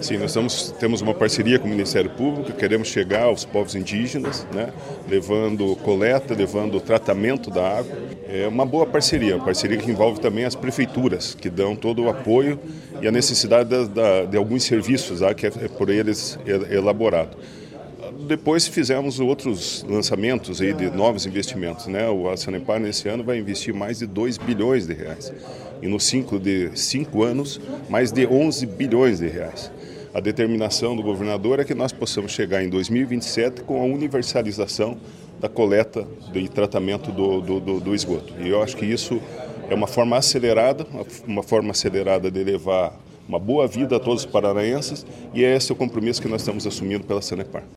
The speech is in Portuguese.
Sim, temos uma parceria com o Ministério Público, queremos chegar aos povos indígenas, né, levando coleta, levando tratamento da água. É uma boa parceria, uma parceria que envolve também as prefeituras, que dão todo o apoio e a necessidade de alguns serviços que é por eles elaborado. Depois fizemos outros lançamentos aí de novos investimentos, né? A Sanepar nesse ano vai investir mais de 2 bilhões de reais e no ciclo de 5 anos mais de 11 bilhões de reais. A determinação do governador é que nós possamos chegar em 2027 com a universalização da coleta e tratamento do esgoto. E eu acho que isso é uma forma acelerada de levar uma boa vida a todos os paranaenses, e é esse o compromisso que nós estamos assumindo pela Sanepar.